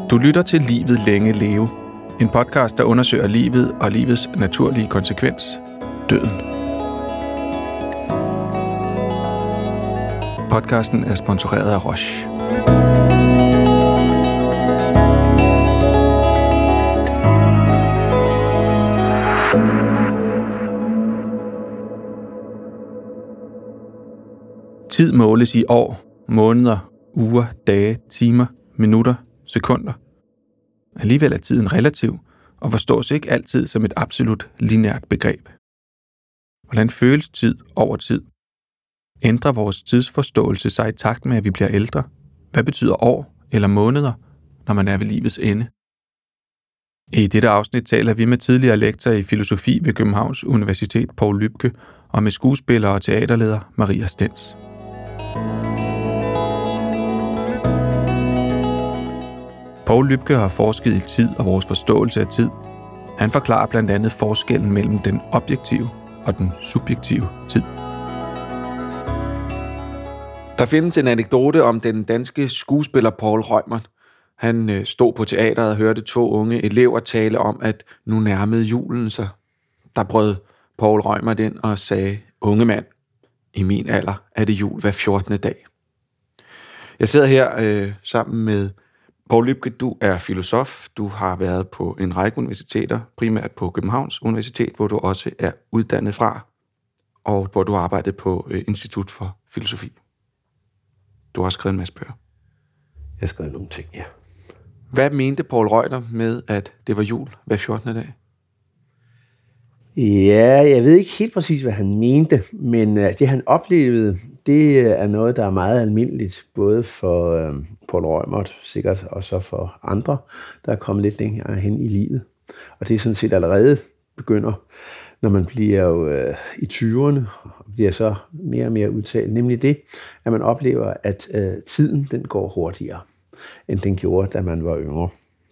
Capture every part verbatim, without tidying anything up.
Du lytter til Livet længe leve. En podcast, der undersøger livet og livets naturlige konsekvens, døden. Podcasten er sponsoreret af Roche. Tid måles i år, måneder, uger, dage, timer, minutter, sekunder. Alligevel er tiden relativ og forstås ikke altid som et absolut lineært begreb. Hvordan føles tid over tid? Ændrer vores tidsforståelse sig i takt med, at vi bliver ældre? Hvad betyder år eller måneder, når man er ved livets ende? I dette afsnit taler vi med tidligere lektor i filosofi ved Københavns Universitet, Poul Lübke, og med skuespiller og teaterleder Maria Stens. Poul Lübke har forsket i tid og vores forståelse af tid. Han forklarer blandt andet forskellen mellem den objektive og den subjektive tid. Der findes en anekdote om den danske skuespiller Poul Reumert. Han stod på teateret og hørte to unge elever tale om, at nu nærmede julen sig. Der brød Poul Reumert ind og sagde, unge mand, i min alder er det jul hver fjortende dag. Jeg sidder her øh, sammen med Poul Lübke. Du er filosof. Du har været på en række universiteter, primært på Københavns Universitet, hvor du også er uddannet fra, og hvor du har arbejdet på øh, Institut for Filosofi. Du har også skrevet en masse bøger. Jeg har skrevet nogle ting, ja. Hvad mente Poul Reumert med, at det var jul hver fjortende dag? Ja, jeg ved ikke helt præcis, hvad han mente, men det, han oplevede, det er noget, der er meget almindeligt, både for øh, Poul Reumert, sikkert, og så for andre, der er kommet lidt længere hen i livet. Og det er sådan set allerede begynder, når man bliver jo øh, i tyverne, og bliver så mere og mere udtalt, nemlig det, at man oplever, at øh, tiden den går hurtigere, end den gjorde, da man var yngre.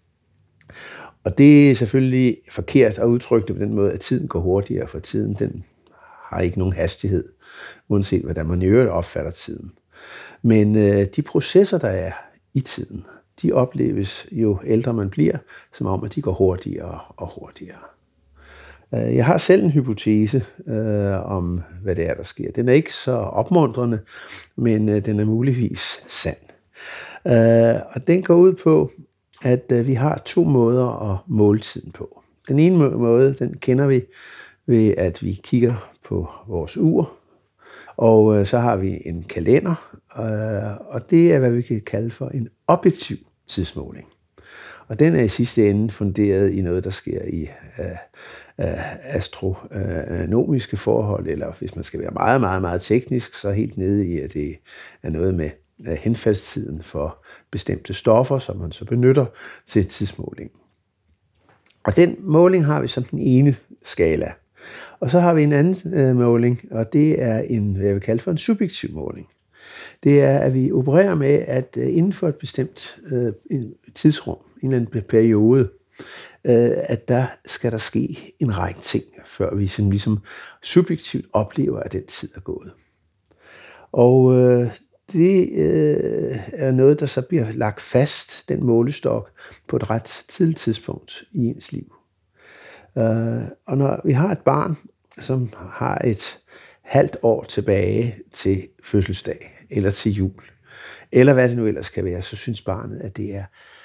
Og det er selvfølgelig forkert at udtrykke det på den måde, at tiden går hurtigere, for tiden den har ikke nogen hastighed, uanset hvordan man i øvrigt opfatter tiden. Men øh, de processer, der er i tiden, de opleves jo ældre man bliver, som om, at de går hurtigere og hurtigere. Jeg har selv en hypotese øh, om, hvad det er, der sker. Den er ikke så opmuntrende, men øh, den er muligvis sand. Øh, og den går ud på, at øh, vi har to måder at måle tiden på. Den ene måde, den kender vi ved, at vi kigger på vores ur, og øh, så har vi en kalender, øh, og det er, hvad vi kan kalde for en objektiv tidsmåling. Og den er i sidste ende funderet i noget, der sker i øh, øh, astronomiske forhold, eller hvis man skal være meget, meget, meget teknisk, så helt nede i, at det er noget med henfaldstiden for bestemte stoffer, som man så benytter til tidsmåling. Og den måling har vi som den ene skala. Og så har vi en anden øh, måling, og det er en, hvad jeg vil kalde for en subjektiv måling. Det er, at vi opererer med, at øh, inden for et bestemt øh, en tidsrum, en eller anden periode, øh, at der skal der ske en række ting, før vi sådan ligesom subjektivt oplever, at den tid er gået. Og øh, det øh, er noget, der så bliver lagt fast, den målestok, på et ret tidligt tidspunkt i ens liv. Øh, og når vi har et barn, som har et halvt år tilbage til fødselsdag, eller til jul, eller hvad det nu ellers kan være, så synes barnet, at det er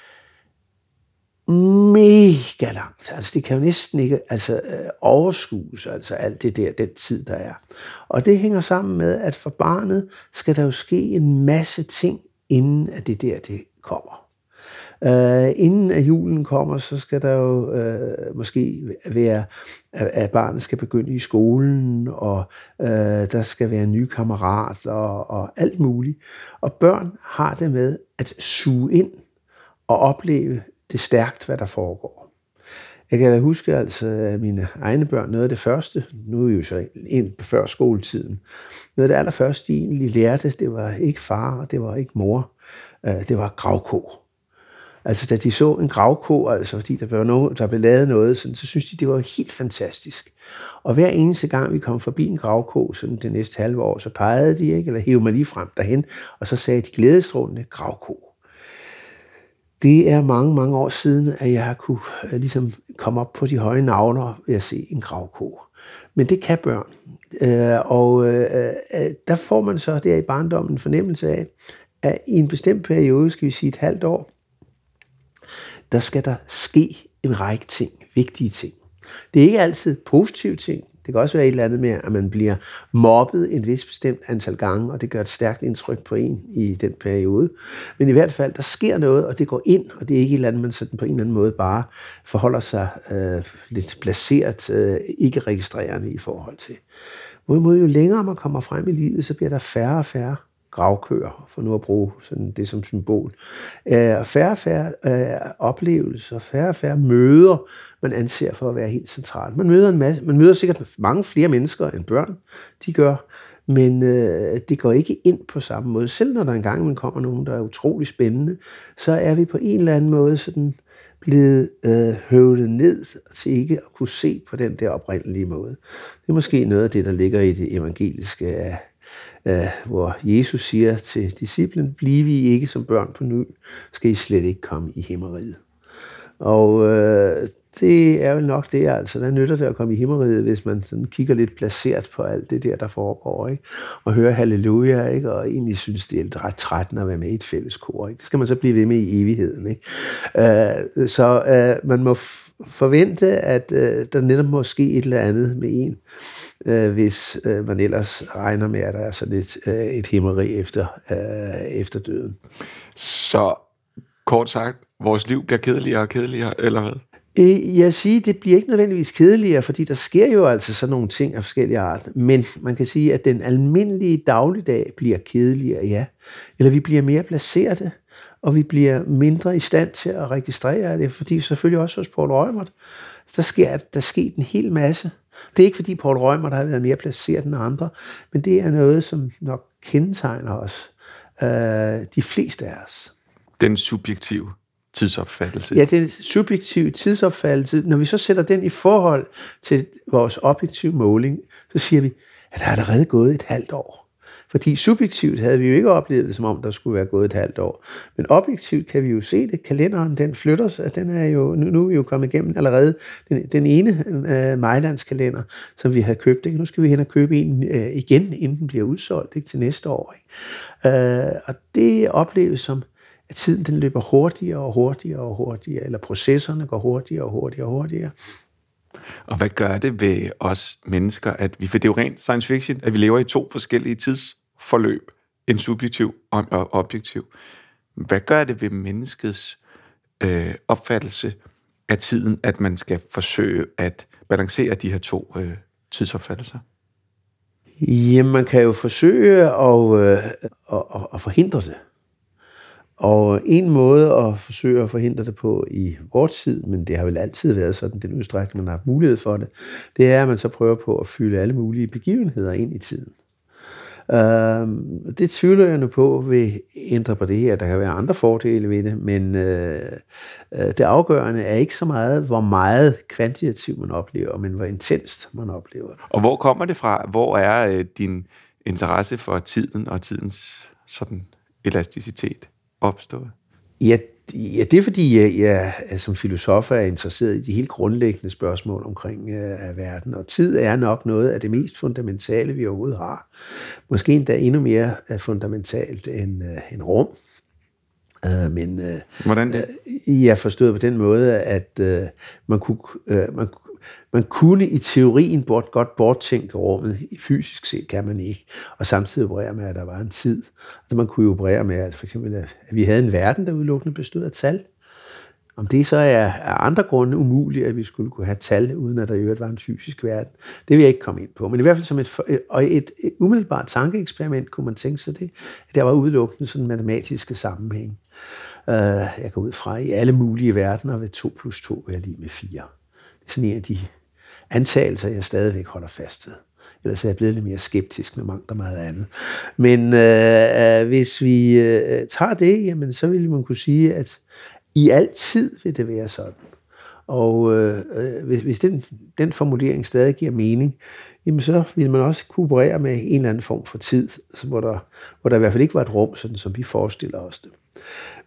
mega langt. Altså det kan jo næsten ikke altså, overskues, altså alt det der, den tid, der er. Og det hænger sammen med, at for barnet skal der jo ske en masse ting, inden at det der, det kommer. Uh, inden at julen kommer, så skal der jo uh, måske være, at barnet skal begynde i skolen, og uh, der skal være nye kammerater og, og alt muligt. Og børn har det med at suge ind og opleve det stærkt, hvad der foregår. Jeg kan da huske altså, at mine egne børn, noget af det første, nu er vi jo så ind på før skoletiden, noget af det allerførste, de egentlig lærte, det var ikke far, og det var ikke mor, uh, det var gravko. Altså, da de så en gravko, altså fordi der blev, noget, der blev lavet noget, sådan, så synes de, det var helt fantastisk. Og hver eneste gang, vi kom forbi en gravko, sådan det næste halve år, så pegede de, ikke, eller hævde mig lige frem derhen, og så sagde de glædestrålende gravko. Det er mange, mange år siden, at jeg har kunne øh, ligesom komme op på de høje navler ved at se en gravko. Men det kan børn. Øh, og øh, øh, der får man så der i barndommen en fornemmelse af, at i en bestemt periode, skal vi sige et halvt år, der skal der ske en række ting, vigtige ting. Det er ikke altid positive ting. Det kan også være et eller andet med, at man bliver mobbet en vis bestemt antal gange, og det gør et stærkt indtryk på en i den periode. Men i hvert fald, der sker noget, og det går ind, og det er ikke et eller andet, man sådan på en eller anden måde bare forholder sig øh, lidt placeret, øh, ikke registrerende i forhold til. Hvorimod jo længere man kommer frem i livet, så bliver der færre og færre gravkøer, for nu at bruge sådan det som symbol. Øh, færre og færre øh, oplevelser, færre og færre møder, man anser for at være helt centralt. Man møder en masse, man møder sikkert mange flere mennesker end børn, de gør, men øh, det går ikke ind på samme måde. Selv når der engang man kommer nogen, der er utrolig spændende, så er vi på en eller anden måde sådan blevet øh, høvlet ned til ikke at kunne se på den der oprindelige måde. Det er måske noget af det, der ligger i det evangeliske af Uh, hvor Jesus siger til disciplen, bliv I ikke som børn på ny, skal I slet ikke komme i himmeriget. Og uh, det er vel nok det, altså. Der nytter det at komme i himmeriget, hvis man sådan kigger lidt placeret på alt det der, der foregår, ikke? Og hører halleluja, ikke? Og egentlig synes, det er ret trættende at være med i et fælles kor, ikke? Det skal man så blive ved med i evigheden, ikke? Uh, så uh, man må f- forvente, at uh, der netop må ske et eller andet med en, uh, hvis uh, man ellers regner med, at der er sådan et, uh, et himmeri efter, uh, efter døden. Så kort sagt, vores liv bliver kedeligere og kedeligere, eller hvad? Jeg siger, det bliver ikke nødvendigvis kedeligere, fordi der sker jo altså sådan nogle ting af forskellige art. Men man kan sige, at den almindelige dagligdag bliver kedeligere, ja. Eller vi bliver mere placerede, og vi bliver mindre i stand til at registrere det, fordi selvfølgelig også hos Poul Reumert, der sker der sket en hel masse. Det er ikke fordi Poul Reumert har været mere placeret end andre, men det er noget, som nok kendetegner os, øh, de fleste af os. Den subjektive tidsopfattelse. Ja, den subjektive tidsopfattelse, når vi så sætter den i forhold til vores objektive måling, så siger vi, at der er allerede gået et halvt år. Fordi subjektivt havde vi jo ikke oplevet det, som om der skulle være gået et halvt år. Men objektivt kan vi jo se det. Kalenderen, den flytter sig. Den er jo, nu, nu er vi jo kommet igennem allerede den, den ene uh, Mejlandskalender, som vi har købt. Ikke? Nu skal vi hen og købe en uh, igen, inden den bliver udsolgt, ikke? Til næste år. Ikke? Uh, og det opleves som, at tiden den løber hurtigere og hurtigere og hurtigere, eller processerne går hurtigere og hurtigere og hurtigere. Og hvad gør det ved os mennesker, at vi, for det er jo rent science fiction, at vi lever i to forskellige tidsforløb, en subjektiv og en objektiv. Hvad gør det ved menneskets øh, opfattelse af tiden, at man skal forsøge at balancere de her to øh, tidsopfattelser? Jamen, man kan jo forsøge at, øh, at, at, at forhindre det. Og en måde at forsøge at forhindre det på i vores tid, men det har vel altid været sådan, den udstrækning, man har haft mulighed for det, det er, at man så prøver på at fylde alle mulige begivenheder ind i tiden. Uh, det tvivler jeg nu på vil ændre på det her. Der kan være andre fordele ved det, men uh, det afgørende er ikke så meget, hvor meget kvantitativt man oplever, men hvor intenst man oplever det. Og hvor kommer det fra? Hvor er uh, din interesse for tiden og tidens sådan elasticitet opstået? Ja, ja, det er fordi, jeg, jeg, jeg som filosof er interesseret i de helt grundlæggende spørgsmål omkring uh, verden, og tid er nok noget af det mest fundamentale, vi overhovedet har. Måske endda endnu mere fundamentalt end, uh, end rum. Uh, men uh, Hvordan det? Uh, jeg forstod på den måde, at uh, man kunne... Uh, man, Man kunne i teorien bort, godt borttænke rummet. Fysisk set kan man ikke. Og samtidig operere med, at der var en tid. Altså man kunne jo operere med, at for eksempel, at vi havde en verden, der udelukkende bestod af tal. Om det så er af andre grunde umuligt, at vi skulle kunne have tal, uden at der i øvrigt var en fysisk verden, det vil jeg ikke komme ind på. Men i hvert fald som et, og et, et umiddelbart tankeeksperiment kunne man tænke sig det, at der var udelukkende sådan matematiske sammenhæng. Uh, jeg går ud fra, i alle mulige verdener vil to plus to være lige med fire. Det er sådan en af de antagelser, jeg stadigvæk holder fast ved. Ellers er jeg blevet lidt mere skeptisk med mangt og meget andet. Men øh, hvis vi øh, tager det, jamen, så vil man kunne sige, at i al tid vil det være sådan. Og øh, hvis, hvis den, den formulering stadig giver mening, jamen, så vil man også kunne operere med en eller anden form for tid, hvor der, hvor der i hvert fald ikke var et rum, sådan som vi forestiller os det.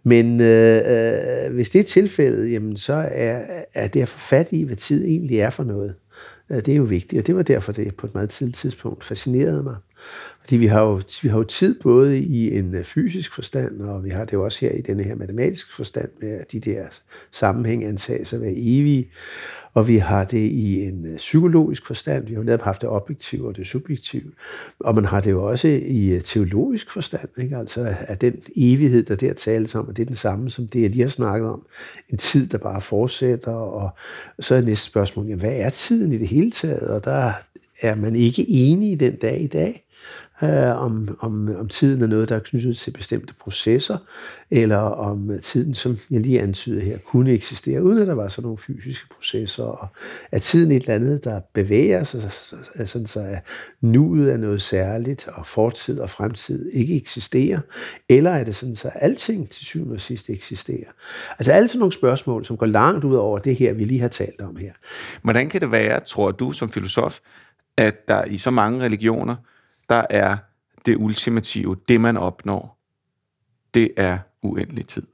Men øh, øh, hvis det er tilfældet, jamen, så er, er det at få fat i, hvad tid egentlig er for noget. Det er jo vigtigt, og det var derfor, det på et meget tidligt tidspunkt fascinerede mig. Fordi vi har jo, vi har jo tid både i en fysisk forstand, og vi har det jo også her i denne her matematiske forstand, med at de der sammenhæng antages at være evige. Og vi har det i en psykologisk forstand. Vi har jo netop haft det objektive og det subjektive. Og man har det jo også i teologisk forstand, ikke? Altså at den evighed, der der tales om, og det er den samme som det, jeg lige har snakket om. En tid, der bare fortsætter. Og så er næste spørgsmål, jamen, hvad er tiden i det hele taget? Og der er man ikke enig den dag i dag. Øh, om, om, om tiden er noget, der er knyttet til bestemte processer, eller om tiden, som jeg lige antyder her, kunne eksistere, uden at der var sådan nogle fysiske processer, og at tiden er et eller andet, der bevæger sig, sådan så at nuet er noget særligt, og fortid og fremtid ikke eksisterer, eller er det sådan så, at alting til syvende og sidst eksisterer? Altså alle sådan nogle spørgsmål, som går langt ud over det her, vi lige har talt om her. Hvordan kan det være, tror du som filosof, at der i så mange religioner, der er det ultimative, det man opnår, det er uendelig tid?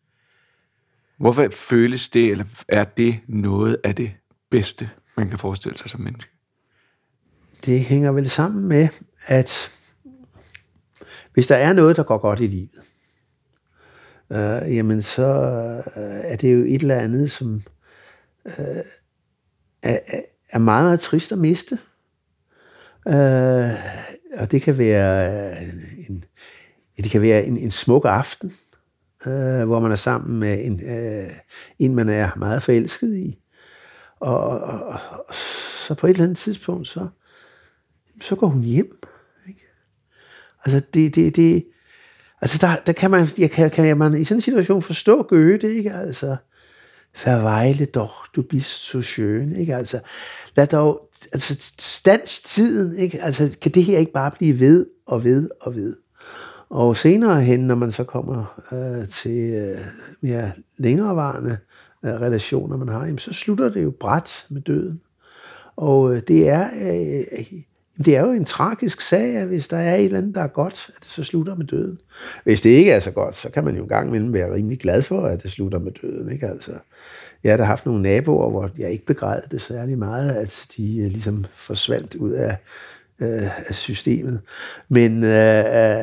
Hvorfor føles det, eller er det noget af det bedste, man kan forestille sig som menneske? Det hænger vel sammen med, at hvis der er noget, der går godt i livet, øh, jamen så er det jo et eller andet, som øh, er, er meget, meget trist at miste. Øh, og det kan være en, det kan være en, en smuk aften, øh, hvor man er sammen med en, øh, en, man er meget forelsket i. Og, og, og så på et eller andet tidspunkt, så, så går hun hjem. Ikke? Altså, det, det, det, altså der, der kan man, jeg kan, kan man i sådan en situation forstå Goethe, ikke? Altså, Verweile doch, du bist so schön, ikke? Altså, lad dog, altså, stands tiden, ikke? Altså, kan det her ikke bare blive ved og ved og ved? Og senere hen, når man så kommer øh, til øh, mere længerevarende øh, relationer, man har, jamen, så slutter det jo brat med døden. Og øh, det er, øh, det er jo en tragisk sag, at hvis der er et eller andet, der er godt, at det så slutter med døden. Hvis det ikke er så godt, så kan man jo en gang imellem være rimelig glad for, at det slutter med døden, ikke? Altså, jeg har da haft nogle naboer, hvor jeg ikke begrædede det særlig meget, at de øh, ligesom forsvandt ud af, øh, af systemet. Men øh,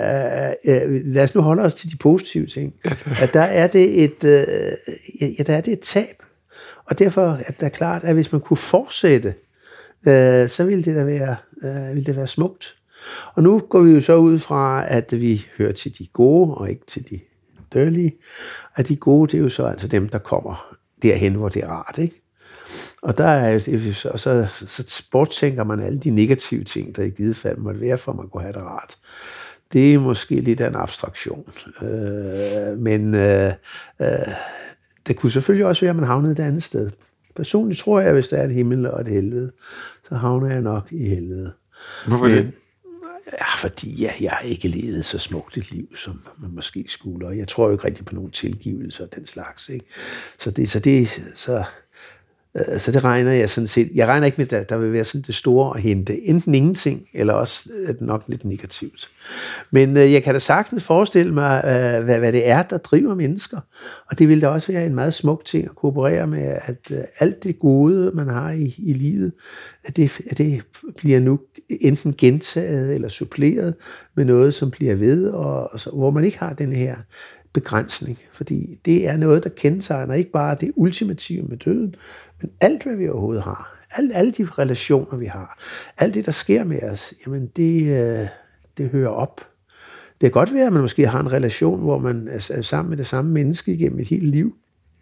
øh, lad os nu holde os til de positive ting. At der er det et, øh, ja, der er det et tab. Og derfor er det klart, at hvis man kunne fortsætte, øh, så ville det da være, øh, ville det være smukt. Og nu går vi jo så ud fra, at vi hører til de gode, og ikke til de dødelige. Og de gode, det er jo så altså dem, der kommer derhen, hvor det er rart, ikke? Og der er, og så, så borttænker man alle de negative ting, der i givet fald måtte være, for at man kunne have det rart. Det er måske lidt af en abstraktion. Øh, men øh, øh, det kunne selvfølgelig også være, at man havnede et andet sted. Personligt tror jeg, at hvis der er et himmel og et helvede, så havner jeg nok i helvede. Hvorfor men, det? Ja, fordi ja, jeg har ikke levet så smukt et liv, som man måske skulle. Og jeg tror jo ikke rigtig på nogen tilgivelse og den slags, ikke? Så det, så det, så, øh, så det regner jeg sådan set. Jeg regner ikke med, at der vil være sådan det store at hente. Enten ingenting, eller også nok lidt negativt. Men øh, jeg kan da sagtens forestille mig, øh, hvad, hvad det er, der driver mennesker. Og det vil da også være en meget smuk ting at kooperere med, at øh, alt det gode, man har i, i livet, at det, at det bliver nu enten gentaget eller suppleret med noget, som bliver ved, og, og så, hvor man ikke har den her begrænsning. Fordi det er noget, der kendetegner ikke bare det ultimative med døden, men alt, hvad vi overhovedet har. Alle, alle de relationer, vi har. Alt det, der sker med os, jamen det, øh, det hører op. Det kan godt være, at man måske har en relation, hvor man er sammen med det samme menneske igennem et helt liv.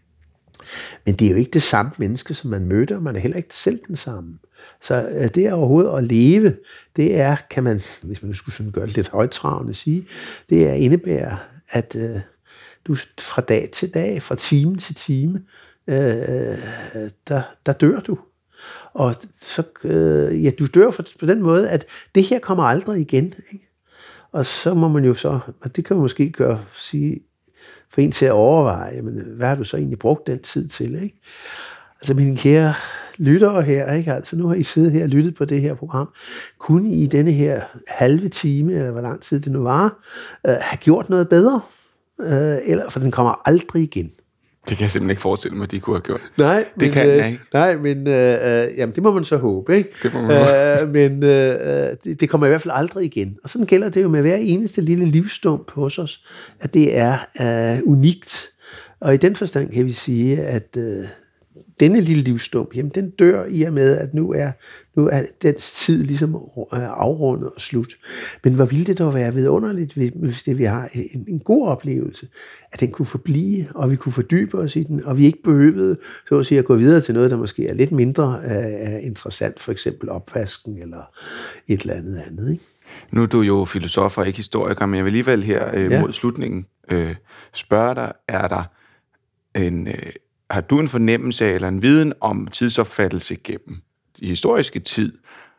Men det er jo ikke det samme menneske, som man møder, og man er heller ikke selv den samme. Så det er overhovedet at leve, det er, kan man, hvis man skulle sådan gøre det lidt højtravende sige, det er indebærer, at øh, du fra dag til dag, fra time til time, øh, der, der dør du. Og så, øh, ja, du dør på den måde, at det her kommer aldrig igen, ikke? Og så må man jo så, og det kan man måske gøre, sige, for en til at overveje, jamen, hvad har du så egentlig brugt den tid til, ikke? Altså mine kære lyttere her, ikke? Altså nu har I siddet her og lyttet på det her program. Kunne I i denne her halve time, eller hvor lang tid det nu var, øh, have gjort noget bedre? øh, eller, for den kommer aldrig igen. Det kan jeg simpelthen ikke forestille mig, at de kunne have gjort. Nej, det men, kan jeg ikke. Nej, men øh, jamen, det må man så håbe, ikke? Det må man øh, men øh, det, det kommer i hvert fald aldrig igen. Og sådan gælder det jo med hver eneste lille livsstump hos os, at det er øh, unikt. Og i den forstand kan vi sige, at øh, denne lille livsstump, jamen den dør i og med, at nu er, nu er dens tid ligesom afrundet og slut. Men hvor ville det dog være vidunderligt, hvis det vi har en, en god oplevelse, at den kunne forblive, og vi kunne fordybe os i den, og vi ikke behøvede så at sige, at gå videre til noget, der måske er lidt mindre uh, interessant, for eksempel opvasken eller et eller andet andet. Ikke? Nu er du jo filosof og ikke historiker, men jeg vil alligevel her øh, ja. mod slutningen øh, spørge dig, er der en... Øh, har du en fornemmelse af, eller en viden om tidsopfattelse gennem i historiske tid?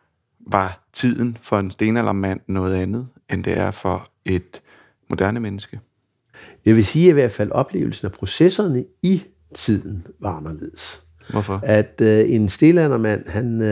Var tiden for en stenaldermand noget andet, end det er for et moderne menneske? Jeg vil sige, at i hvert fald oplevelsen af processerne i tiden var anderledes. Hvorfor? At øh, en stenaldermand, han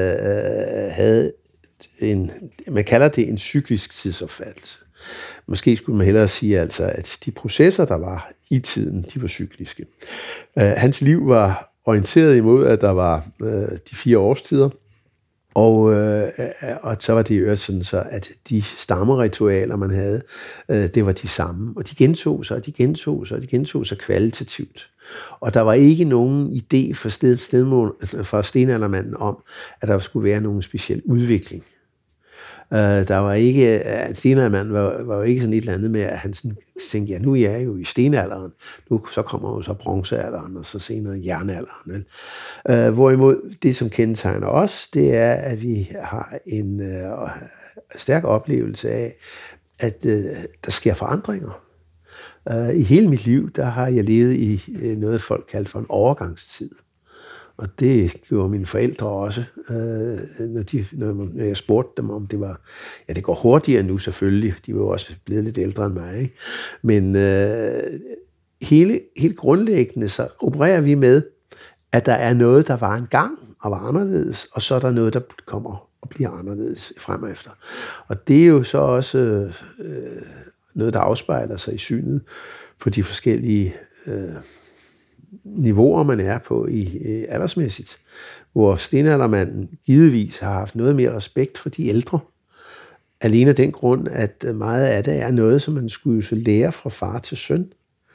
øh, havde en, man kalder det en cyklisk tidsopfattelse. Måske skulle man hellere sige, altså, at de processer, der var i tiden, de var cykliske. Uh, hans liv var orienteret imod, at der var uh, de fire årstider, og, uh, og så var det jo sådan så, at de stammeritualer, man havde, uh, det var de samme. Og de gentog sig, og de gentog sig, og de gentog sig kvalitativt. Og der var ikke nogen idé for, sted, stedmål, for stenaldermanden om, at der skulle være nogen speciel udvikling. Uh, der var ikke, uh, stenaldermanden var, var jo ikke sådan et eller andet med, at han sådan tænkte, ja, nu er jeg jo i stenalderen, nu så kommer jo så bronzealderen, og så senere jernalderen. Uh, hvorimod det, som kendetegner os, det er, at vi har en uh, stærk oplevelse af, at uh, der sker forandringer. Uh, I hele mit liv, der har jeg levet i uh, noget, folk kaldte for en overgangstid. Og det gjorde mine forældre også, øh, når, de, når jeg spurgte dem, om det var... Ja, det går hurtigere nu selvfølgelig. De var jo også blevet lidt ældre end mig. Ikke? Men øh, hele, helt grundlæggende så opererer vi med, at der er noget, der var engang og var anderledes, og så er der noget, der kommer og bliver anderledes frem efter. Og det er jo så også øh, noget, der afspejler sig i synet på de forskellige... Øh, niveauer, man er på i øh, aldersmæssigt, hvor stenaldermanden givetvis har haft noget mere respekt for de ældre. Alene af den grund, at meget af det er noget, som man skulle så lære fra far til søn.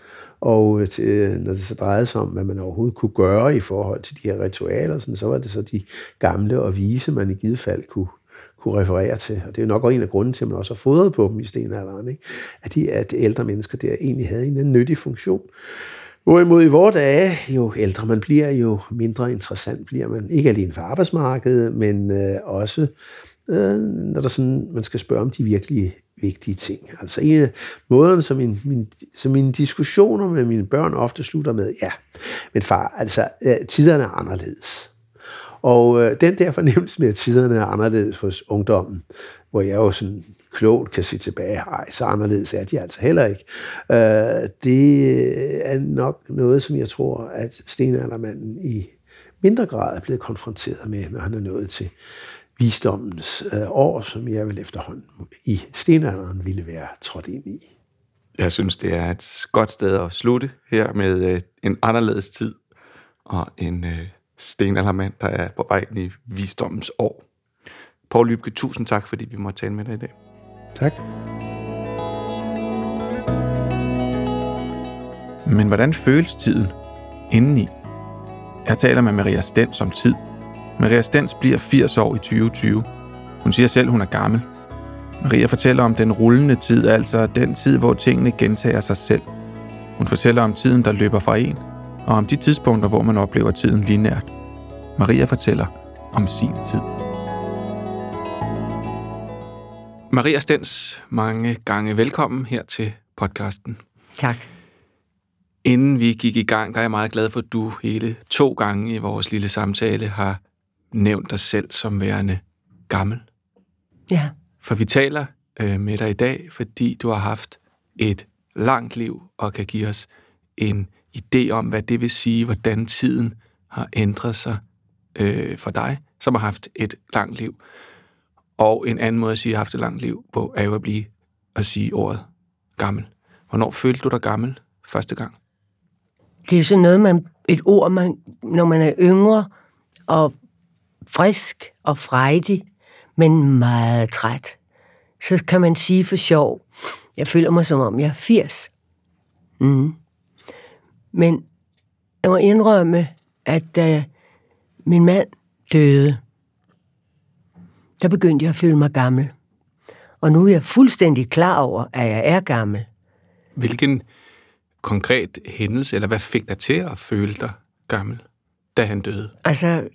Og til, når det så drejede sig om, hvad man overhovedet kunne gøre i forhold til de her ritualer, sådan, så var det så de gamle og vise, man i givet fald kunne, kunne referere til. Og det er jo nok også en af grunden til, at man også har fodret på dem i stenalderen, ikke? At de at ældre mennesker der egentlig havde en nyttig funktion. Hvorimod i vore dage, jo ældre man bliver, jo mindre interessant bliver man. Ikke alene for arbejdsmarkedet, men øh, også, øh, når der sådan, man skal spørge om de virkelig vigtige ting. Altså en af måderne, som, min, min, som mine diskussioner med mine børn ofte slutter med, ja, men far, altså øh, tiderne er anderledes. Og øh, den der fornemmelse med, at tiderne er anderledes hos ungdommen, hvor jeg jo sådan klogt kan se tilbage, ej, så anderledes er de altså heller ikke. Øh, det er nok noget, som jeg tror, at stenaldermanden i mindre grad er blevet konfronteret med, når han er nået til visdommens øh, år, som jeg vil efterhånden i stenalderen ville være trådt ind i. Jeg synes, det er et godt sted at slutte her med øh, en anderledes tid og en øh, stenaldermand, der er på vej ind i visdommens år. Poul Lübke, tusind tak, fordi vi måtte tale med dig i dag. Tak. Men hvordan føles tiden indeni? Jeg taler med Maria Stens om tid. Maria Stens bliver firs år i tyve tyve. Hun siger selv, hun er gammel. Maria fortæller om den rullende tid, altså den tid, hvor tingene gentager sig selv. Hun fortæller om tiden, der løber fra en, og om de tidspunkter, hvor man oplever tiden lineært. Maria fortæller om sin tid. Maria Stens, mange gange velkommen her til podcasten. Tak. Inden vi gik i gang, der er jeg meget glad for, at du hele to gange i vores lille samtale har nævnt dig selv som værende gammel. Ja. For vi taler øh, med dig i dag, fordi du har haft et langt liv og kan give os en idé om, hvad det vil sige, hvordan tiden har ændret sig øh, for dig, som har haft et langt liv. Og en anden måde at sige, at jeg har haft et langt liv på, er jo at blive at sige ordet gammel. Hvornår følte du dig gammel første gang? Det er sådan noget, man, et ord, man, når man er yngre og frisk og frejdig, men meget træt, så kan man sige for sjov, jeg føler mig som om jeg er firs. Mm. Men jeg må indrømme, at da min mand døde, der begyndte jeg at føle mig gammel. Og nu er jeg fuldstændig klar over, at jeg er gammel. Hvilken konkret hændelse, eller hvad fik dig til at føle dig gammel, da han døde? Altså,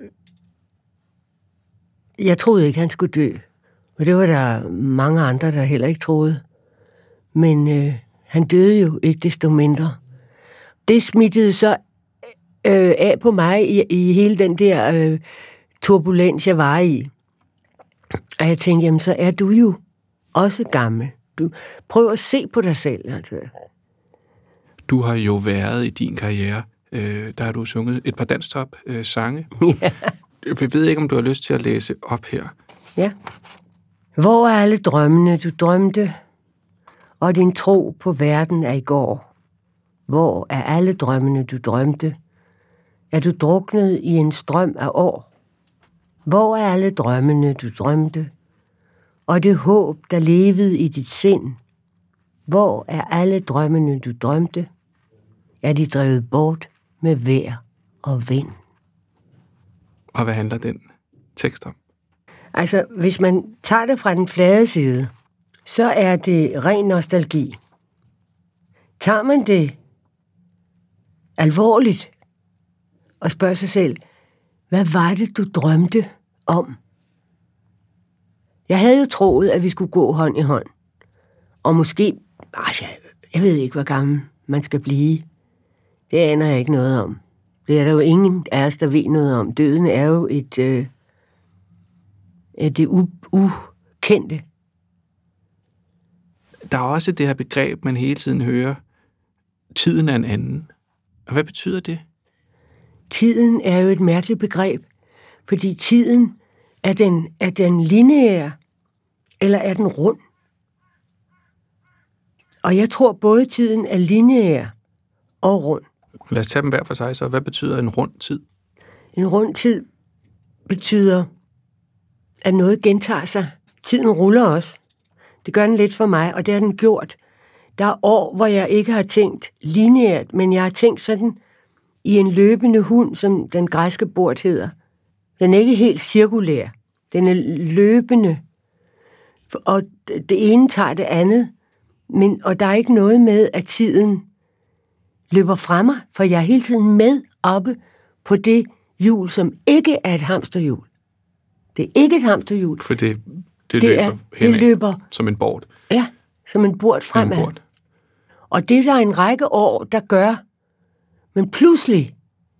jeg troede ikke, han skulle dø. Og det var der mange andre, der heller ikke troede. Men øh, han døde jo ikke desto mindre. Det smittede så øh, af på mig i, i hele den der øh, turbulens, jeg var i. Og jeg tænkte, jamen så er du jo også gammel. Du prøv at se på dig selv. Altså. Du har jo været i din karriere, øh, der har du sunget et par danstop øh, sange. Ja. Jeg ved ikke, om du har lyst til at læse op her. Ja. Hvor er alle drømmene, du drømte, og din tro på verden er i går? Hvor er alle drømmene, du drømte? Er du druknet i en strøm af år? Hvor er alle drømmene, du drømte, og det håb, der levede i dit sind? Hvor er alle drømmene, du drømte? Er de drevet bort med vejr og vind? Og hvad handler den tekst om? Altså, hvis man tager det fra den flade side, så er det ren nostalgi. Tager man det alvorligt og spørger sig selv, hvad var det, du drømte om? Jeg havde jo troet, at vi skulle gå hånd i hånd. Og måske, altså, jeg ved ikke, hvor gammel man skal blive. Det aner jeg ikke noget om. Det er der jo ingen af os, der ved noget om. Døden er jo et, øh, det u- ukendte. Der er også det her begreb, man hele tiden hører. Tiden er en anden. Og hvad betyder det? Tiden er jo et mærkeligt begreb, fordi tiden er den, er den lineær, eller er den rund? Og jeg tror, både tiden er lineær og rund. Lad os tage dem hver for sig, så hvad betyder en rund tid? En rund tid betyder, at noget gentager sig. Tiden ruller også. Det gør den lidt for mig, og det har den gjort. Der er år, hvor jeg ikke har tænkt lineært, men jeg har tænkt sådan i en løbende hund, som den græske bord hedder. Den er ikke helt cirkulær. Den er løbende. Og det ene tager det andet. Men, og der er ikke noget med, at tiden løber fra mig, for jeg er hele tiden med oppe på det hjul, som ikke er et hamsterhjul. Det er ikke et hamsterhjul. For det, det, det løber er, henad, det løber som en bord. Ja, som en bord fremad. En bord. Og det er der en række år, der gør. Men pludselig,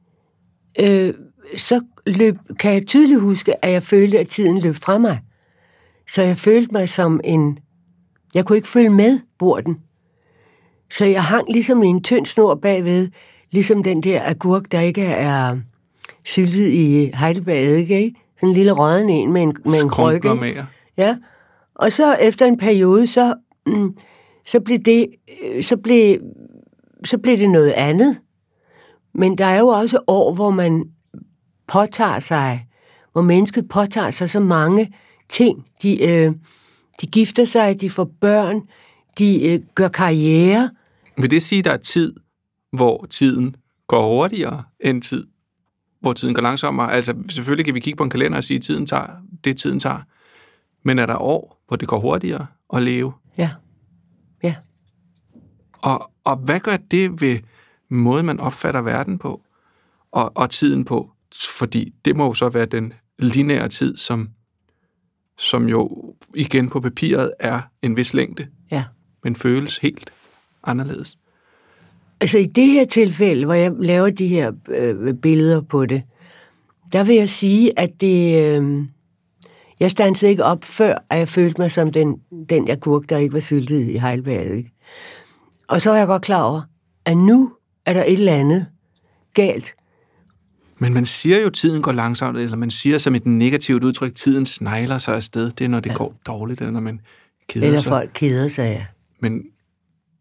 øh, så løb, kan jeg tydeligt huske, at jeg følte, at tiden løb fra mig. Så jeg følte mig som en... Jeg kunne ikke følge med borden. Så jeg hang ligesom i en tynd snor bagved, ligesom den der agurk, der ikke er syltet i Heidelberg-eddike, ikke? Sådan en lille rådden en med en, med en krykke. Med. Ja. Og så efter en periode, så, mm, så, blev det, så, blev, så blev det noget andet. Men der er jo også år, hvor man påtager sig, hvor mennesket påtager sig så mange ting. De, øh, de gifter sig, de får børn, de øh, gør karriere. Vil det sige, at der er tid, hvor tiden går hurtigere end tid, hvor tiden går langsommere? Altså selvfølgelig kan vi kigge på en kalender og sige, at tiden tager det, tiden tager. Men er der år, hvor det går hurtigere at leve? Ja. Ja. Og, og hvad gør det ved måden, man opfatter verden på og, og tiden på? Fordi det må jo så være den lineære tid, som, som jo igen på papiret er en vis længde, ja. Men føles helt anderledes. Altså i det her tilfælde, hvor jeg laver de her øh, billeder på det, der vil jeg sige, at det... Øh, jeg standsede ikke op før, at jeg følte mig som den, den agurk, der ikke var syltet i Heidelberg. Ikke? Og så var jeg godt klar over, at nu er der et eller andet galt. Men man siger jo, at tiden går langsomt, eller man siger som et negativt udtryk, tiden snegler sig afsted. Det er, når det ja. går dårligt, eller når man keder eller sig. Eller folk keder sig, ja. Men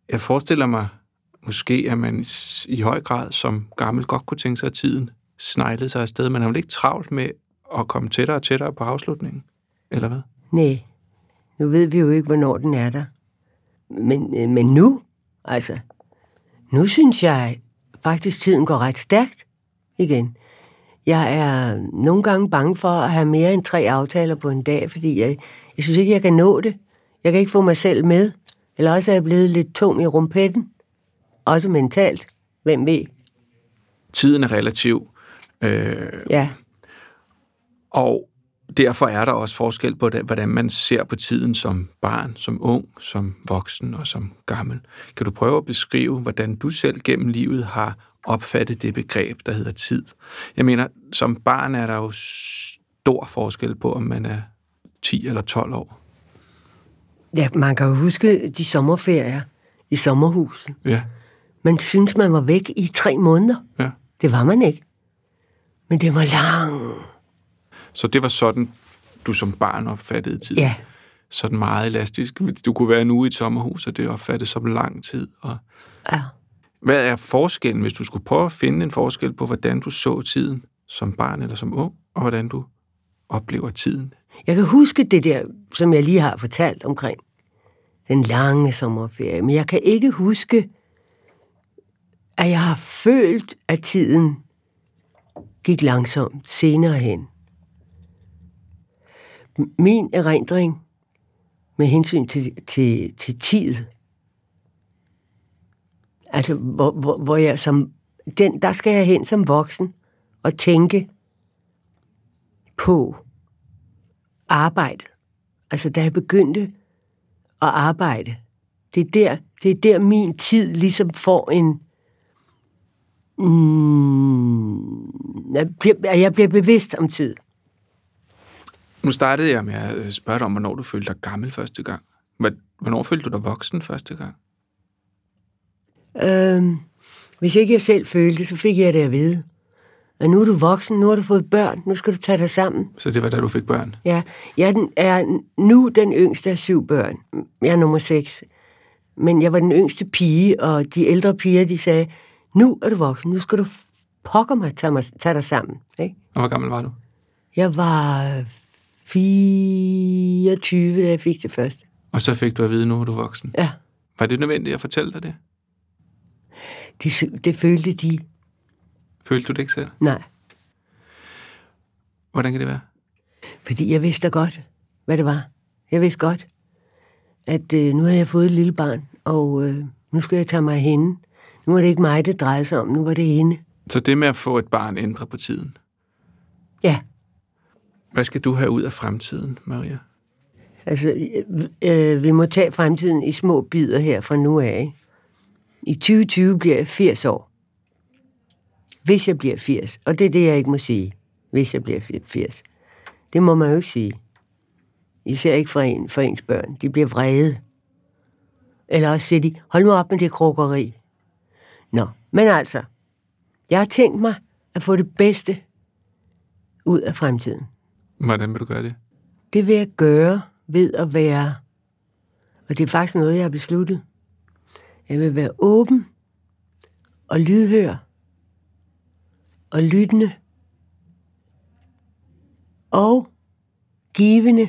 jeg forestiller mig måske, at man i høj grad som gammel godt kunne tænke sig, at tiden sneglede sig afsted. Man har vel ikke travlt med at komme tættere og tættere på afslutningen, eller hvad? Nej, nu ved vi jo ikke, hvornår den er der. Men, men nu, altså, nu synes jeg faktisk, tiden går ret stærkt igen. Jeg er nogle gange bange for at have mere end tre aftaler på en dag, fordi jeg, jeg synes ikke, jeg kan nå det. Jeg kan ikke få mig selv med. Eller også er jeg blevet lidt tung i rumpetten. Også mentalt. Hvem ved? Tiden er relativ. Øh, ja. Og derfor er der også forskel på det, hvordan man ser på tiden som barn, som ung, som voksen og som gammel. Kan du prøve at beskrive, hvordan du selv gennem livet har opfattet det begreb, der hedder tid? Jeg mener, som barn er der jo stor forskel på, om man er ti eller tolv år. Ja, man kan jo huske de sommerferier i sommerhuset. Ja. Man synes, man var væk i tre måneder. Ja. Det var man ikke. Men det var lang. Så det var sådan, du som barn opfattede tid? Ja. Sådan meget elastisk. Du kunne være en uge i et sommerhus, og det opfattede som lang tid. Og ja. Hvad er forskellen, hvis du skulle prøve at finde en forskel på, hvordan du så tiden som barn eller som ung, og hvordan du oplever tiden? Jeg kan huske det der, som jeg lige har fortalt omkring den lange sommerferie, men jeg kan ikke huske, at jeg har følt, at tiden gik langsomt senere hen. Min erindring med hensyn til, til, til tid, altså hvor, hvor, hvor jeg som, den, der skal jeg hen som voksen og tænke på arbejde. Altså da jeg begyndte at arbejde, det er der, det er der min tid ligesom får en, mm, jeg, bliver, jeg bliver bevidst om tid. Nu startede jeg med at spørge dig om, hvornår du følte dig gammel første gang. Hvornår følte du dig voksen første gang? Øhm, hvis ikke jeg selv følte, så fik jeg det at vide. Og nu er du voksen, nu har du fået børn, nu skal du tage dig sammen. Så det var da du fik børn? Ja, jeg er nu den yngste af syv børn. Jeg er nummer seks. Men jeg var den yngste pige, og de ældre piger, de sagde, nu er du voksen, nu skal du pokker mig tage, mig, tage dig sammen. Ikke? Og hvor gammel var du? Jeg var fireogtyve, da jeg fik det første. Og så fik du at vide, nu er du voksen? Ja. Var det nødvendigt at fortælle dig det? Det, det følte de. Følte du det ikke selv? Nej. Hvordan kan det være? Fordi jeg vidste da godt, hvad det var. Jeg vidste godt, at øh, nu havde jeg fået et lille barn, og øh, nu skal jeg tage mig af hende. Nu er det ikke mig, det drejer sig om, nu var det hende. Så det med at få et barn ændrer på tiden? Ja. Hvad skal du have ud af fremtiden, Maria? Altså, øh, vi må tage fremtiden i små bidder her fra nu af. Ikke? I tyve tyve bliver jeg firs år. Hvis jeg bliver firs. Og det er det, jeg ikke må sige. Hvis jeg bliver firs. Det må man jo ikke sige. Især ikke for, en, for ens børn. De bliver vrede. Eller også siger de, hold nu op med det krukkeri. Nå, men altså. Jeg har tænkt mig at få det bedste ud af fremtiden. Hvordan vil du gøre det? Det vil jeg gøre ved at være, og det er faktisk noget, jeg har besluttet. Jeg vil være åben og lydhør og lyttende og givende,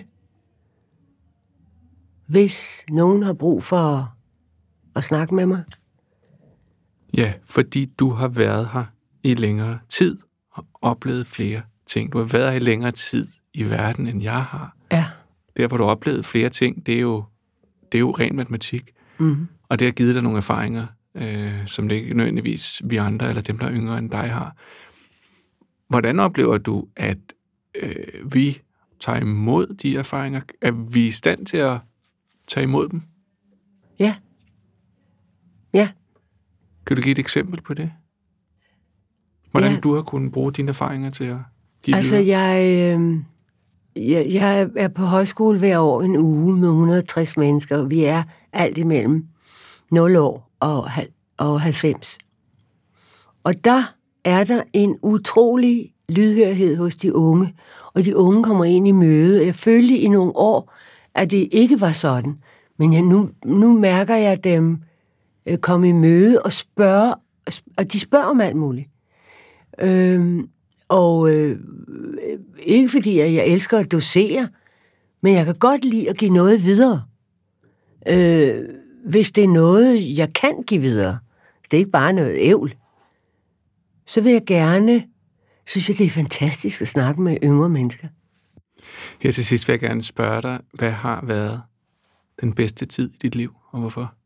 hvis nogen har brug for at, at snakke med mig. Ja, fordi du har været her i længere tid og oplevet flere ting. Du har været her i længere tid i verden, end jeg har. Ja. Der, hvor du har oplevet flere ting, det er jo, det er jo ren matematik. Mm-hmm. Og det har givet dig nogle erfaringer, øh, som det ikke nødvendigvis vi andre, eller dem, der er yngre end dig, har. Hvordan oplever du, at øh, vi tager imod de erfaringer? Er vi i stand til at tage imod dem? Ja. Ja. Kan du give et eksempel på det? Hvordan ja. du har kunnet bruge dine erfaringer til at give Altså, videre? jeg, øh, jeg, jeg er på højskole hver år en uge med et hundrede og tres mennesker, og vi er alt imellem nul år og, og halvfems. Og der er der en utrolig lydhørhed hos de unge, og de unge kommer ind i møde. Jeg følte i nogle år, at det ikke var sådan, men jeg, nu, nu mærker jeg dem øh, komme i møde og spørge, og de spørger om alt muligt. Øhm, og øh, ikke fordi, at jeg elsker at dosere, men jeg kan godt lide at give noget videre. Øh, hvis det er noget, jeg kan give videre, det er ikke bare noget ævl, så vil jeg gerne, synes jeg, det er fantastisk at snakke med yngre mennesker. Her til sidst vil jeg gerne spørge dig, hvad har været den bedste tid i dit liv, og hvorfor?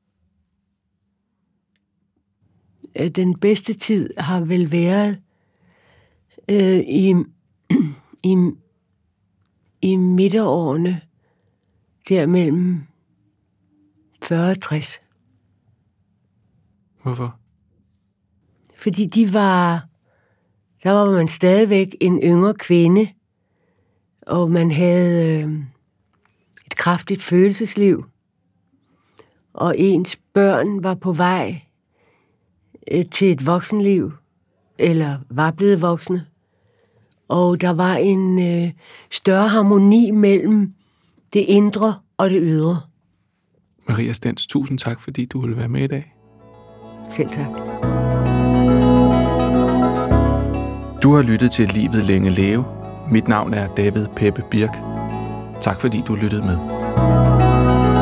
Den bedste tid har vel været øh, i, i, i midterårene, der mellem fyrre og tres. Hvorfor? Fordi de var, der var man stadigvæk en yngre kvinde, og man havde øh, et kraftigt følelsesliv, og ens børn var på vej øh, til et voksenliv, eller var blevet voksne, og der var en øh, større harmoni mellem det indre og det ydre. Maria Stens, tusind tak, fordi du ville være med i dag. Selv tak. Du har lyttet til Livet længe leve. Mit navn er David Peppe Birk. Tak fordi du lyttede med.